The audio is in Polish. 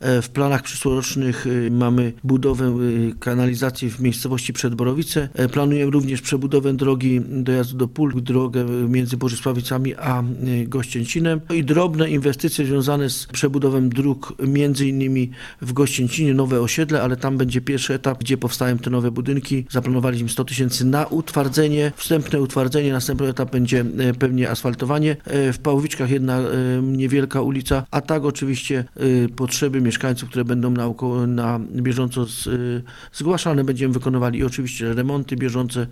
W planach przyszłorocznych mamy budowę kanalizacji w miejscowości Przedborowice. Planujemy również przebudowę drogi dojazdu do Pól, drogę między Bożysławicami a Gościęcinem i drobne inwestycje związane z przebudową dróg, między innymi w Gościęcinie nowe osiedle, ale tam będzie pierwszy etap, gdzie powstają te nowe budynki. Zaplanowaliśmy 100 000 na utwardzenie, wstępne utwardzenie, następny etap będzie pewnie asfaltowanie. W Pałowiczkach jedna niewielka ulica, a tak oczywiście potrzeby mieszkańców, które będą na bieżąco zgłaszane, będziemy wykonywali i oczywiście remonty bieżące